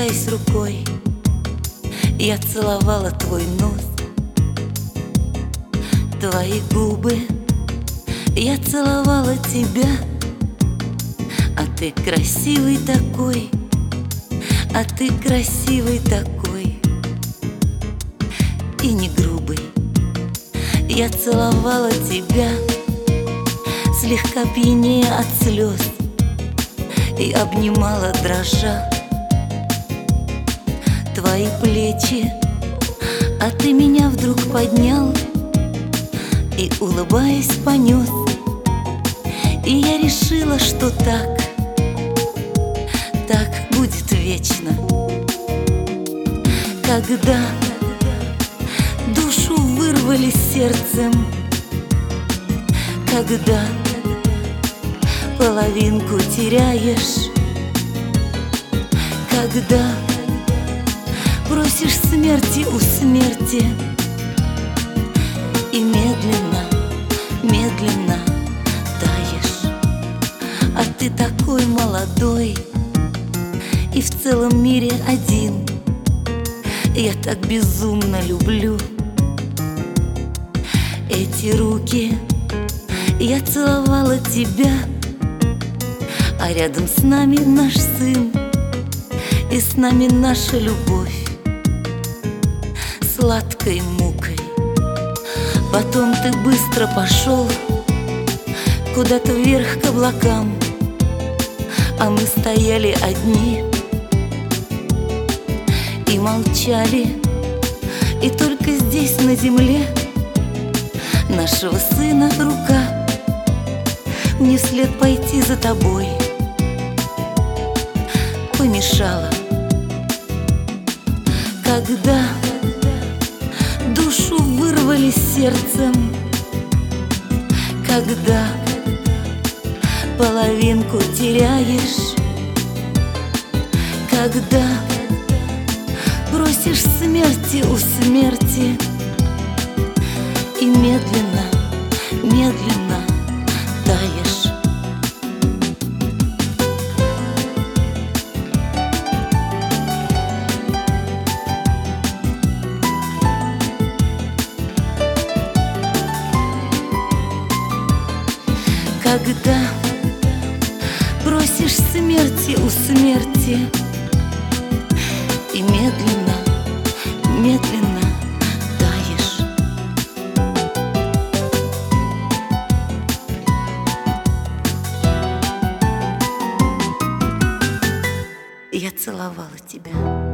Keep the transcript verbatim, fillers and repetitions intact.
касаясь рукой, я целовала твой нос, твои губы, я целовала тебя. А ты красивый такой, а ты красивый такой и не грубый. Я целовала тебя, слегка пьянее от слез, и обнимала дрожа твои плечи. А ты меня вдруг поднял и, улыбаясь, понес. И я решила, что так, так будет вечно. Когда душу вырвали сердцем, когда половинку теряешь, когда просишь смерти у смерти и медленно, медленно таешь. А ты такой молодой и в целом мире один. Я так безумно люблю эти руки. Я целовала тебя, а рядом с нами наш сын, и с нами наша любовь сладкой мукой. Потом ты быстро пошел куда-то вверх к облакам, а мы стояли одни и молчали. И только здесь, на земле, нашего сына рука мне вслед пойти за тобой помешала. Когда душу вырвали сердцем, когда половинку теряешь, когда просишь смерти у смерти и медленно, медленно таешь. Когда просишь смерти у смерти и медленно, медленно таешь. Я целовала тебя.